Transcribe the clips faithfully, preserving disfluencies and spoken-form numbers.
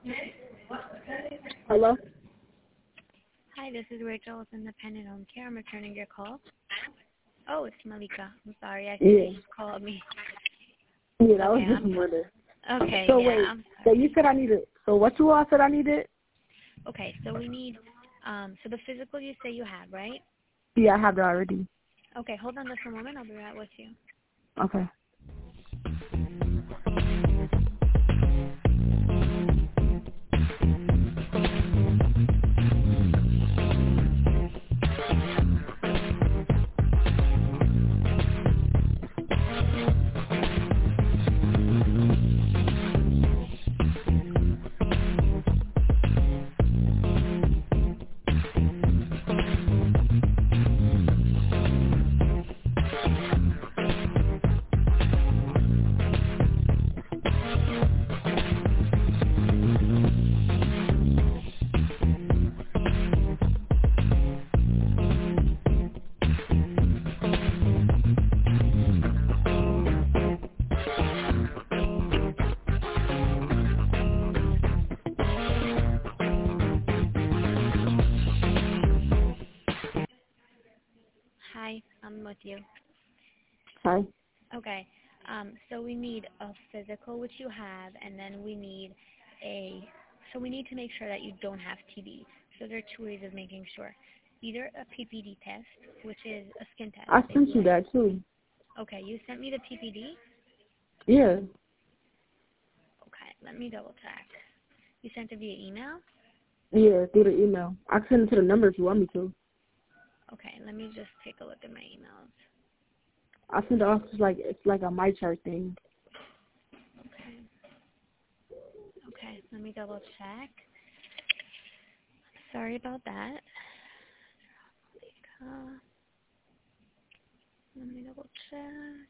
Hello? Hi, this is Rachel with Independent Home Care. I'm returning your call. Oh, it's Malika. I'm sorry. I see Yeah. you just called me. Yeah, that Okay, was just I'm, murder. okay, So yeah, wait, I'm so sorry. you said I needed, so what you all said I needed? Okay, so we need, um, so the physical you say you have, right? Yeah, I have that already. Okay, hold on just a moment. I'll be right with you. Okay. Hi, I'm with you. Hi. Okay, um, so we need a physical, which you have, and then we need a, so we need to make sure that you don't have T B. So there are two ways of making sure. Either a P P D test, which is a skin test. I They sent do you like, that too. okay, you sent me the P P D? Yeah. Okay, let me double check. You sent it via email? Yeah, through the email. I can send it to the number if you want me to. Okay, let me just take a look at my emails. I sent it off just like, it's like a my chart thing. Okay. Okay, let me double check. Sorry about that. Uh, let me double check.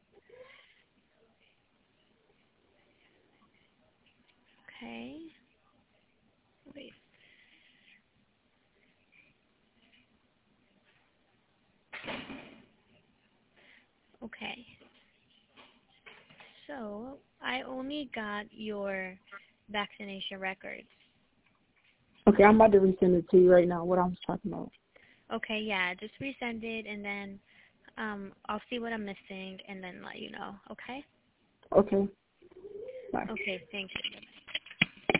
Okay. Wait. Okay. So I only got your vaccination records. Okay, I'm about to resend it to you right now, what I was talking about. Okay, yeah, just resend it and then um I'll see what I'm missing and then let you know, okay? Okay. Bye. Okay, thank you.